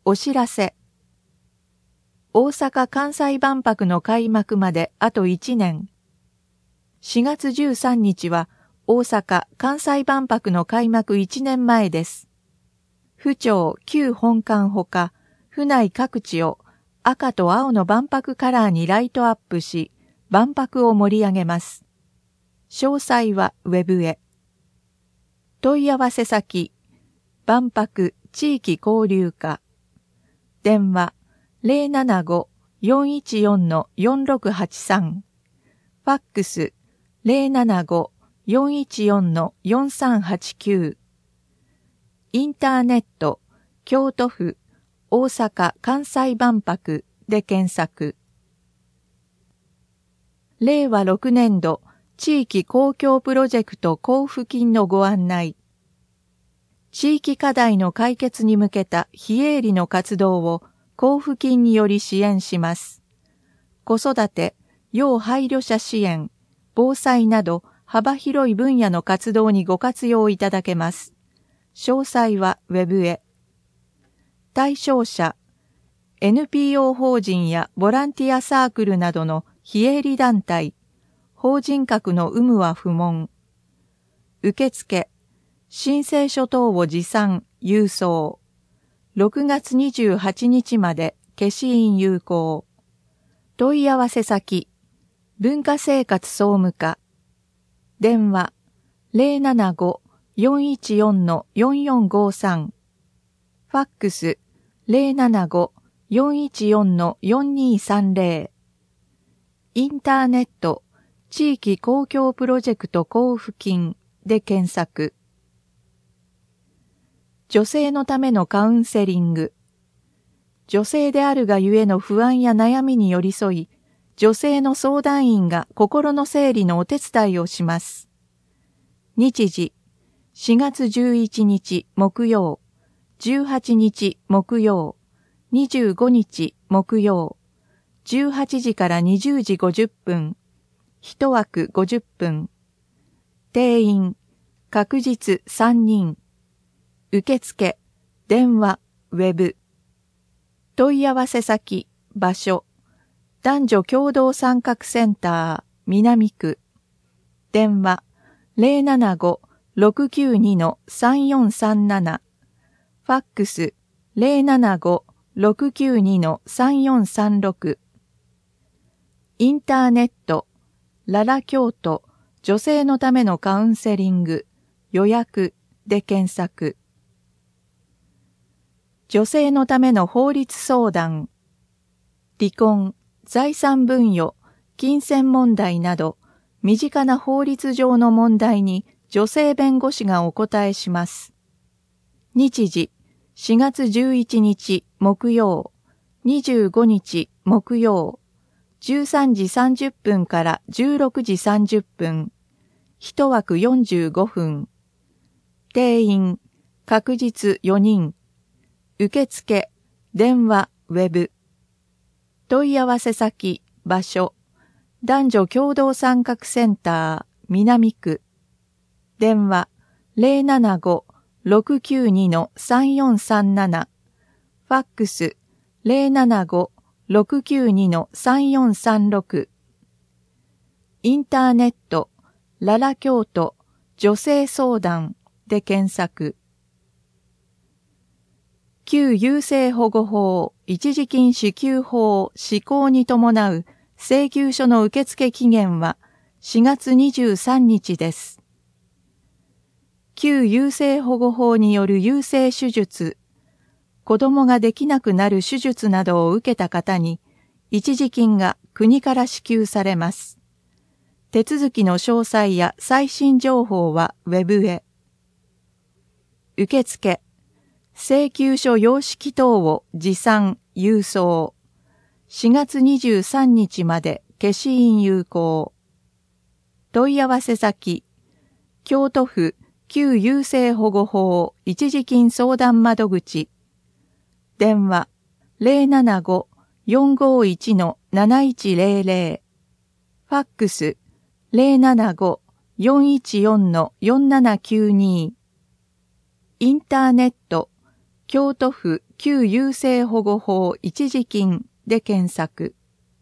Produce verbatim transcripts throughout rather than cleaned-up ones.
お知らせ。大阪・関西万博の開幕まであといちねん。しがつじゅうさんにちは大阪・関西万博の開幕いちねんまえです。府庁旧本館ほか、府内各地を赤と青の万博カラーにライトアップし、万博を盛り上げます。詳細はウェブへ。問い合わせ先、万博地域交流課。電話 ゼロななご よんいちよん よんろくはちさん。ファックス ゼロななご よんいちよん よんさんはちきゅう。インターネット、京都府大阪・関西万博で検索。れいわろくねんど地域公共プロジェクト交付金のご案内。地域課題の解決に向けた非営利の活動を交付金により支援します。子育て、要配慮者支援、防災など幅広い分野の活動にご活用いただけます。詳細はウェブへ。対象者、エヌピーオー 法人やボランティアサークルなどの非営利団体、法人格の有無は不問。受付、申請書等を持参、郵送。ろくがつにじゅうはちにちまで消印有効。問い合わせ先、文化生活総務課。電話、ゼロななご よんいちよん よんよんごさん。ファックス、ゼロななご よんいちよん よんにさんぜろ。インターネット、地域公共プロジェクト交付金で検索。女性のためのカウンセリング。女性であるがゆえの不安や悩みに寄り添い、女性の相談員が心の整理のお手伝いをします。日時、しがつじゅういちにち木曜、じゅうはちにち木曜、にじゅうごにち木曜、じゅうはちじからにじゅうじごじゅっぷん、一枠ごじゅっぷん。定員、確実さんにん。受付、電話、ウェブ。問い合わせ先、場所、男女共同参画センター、南区。電話、ゼロななご ろくきゅうに さんよんさんなな。ファックス、ゼロななご ろくきゅうに さんよんさんろく。インターネット、ララ京都、女性のためのカウンセリング、予約で検索。女性のための法律相談、離婚、財産分与、金銭問題など、身近な法律上の問題に女性弁護士がお答えします。日時、しがつじゅういちにち木曜、にじゅうごにち木曜、じゅうさんじさんじゅっぷんからじゅうろくじさんじゅっぷん、一枠よんじゅうごふん。定員、確実よにん。受付、電話、ウェブ。問い合わせ先、場所、男女共同参画センター、南区。電話、ゼロななご ろくきゅうに さんよんさんなな。ファックス、ゼロななご ろくきゅうに さんよんさんろく。インターネット、ララ京都、女性相談で検索。旧優生保護法一時金支給法施行に伴う請求書の受付期限はしがつにじゅうさんにちです。旧優生保護法による優生手術、子供ができなくなる手術などを受けた方に一時金が国から支給されます。手続きの詳細や最新情報はウェブへ。受付、請求書様式等を持参、郵送。しがつにじゅうさんにちまで消印有効。問い合わせ先、京都府旧優生保護法一時金相談窓口。電話、ゼロななご よんごいち なないちゼロゼロ。ファックス、ゼロななご よんいちよん よんななきゅうに。インターネット、 京都府旧優生保護法一時金で検索。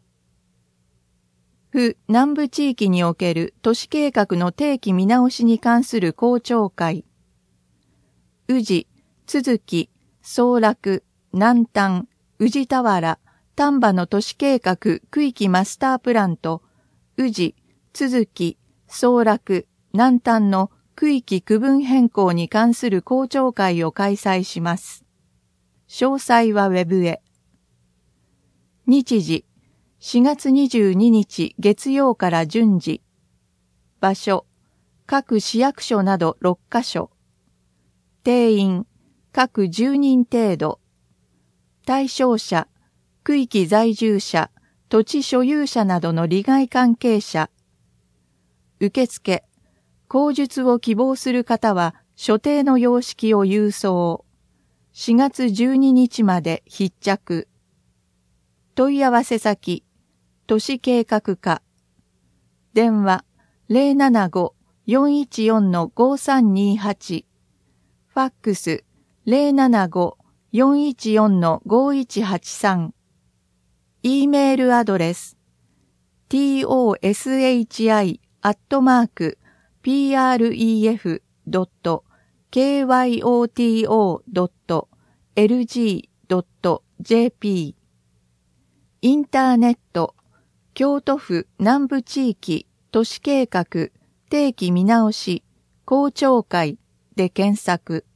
府南部地域における都市計画の定期見直しに関する公聴会。宇治、都築、総楽、南丹、宇治田原、丹波の都市計画区域マスタープランと、宇治、都築、総楽、南丹の区域区分変更に関する公聴会を開催します。詳細はウェブへ。日時、しがつにじゅうににち月曜から順次。場所、各市役所などろっかしょ。定員、各じゅうにん程度。対象者、区域在住者、土地所有者などの利害関係者。受付、口述を希望する方は所定の様式を郵送。しがつじゅうににちまで必着。問い合わせ先、都市計画課。電話 ゼロななご よんいちよん ごさんにはち。ファックス ゼロななご よんいちよん ごいちはちさん。E メールアドレス トし アットマーク プレフ ドット キヨト ドット エルジー ドット ジェーピー。インターネット京都府南部地域都市計画定期見直し公聴会で検索。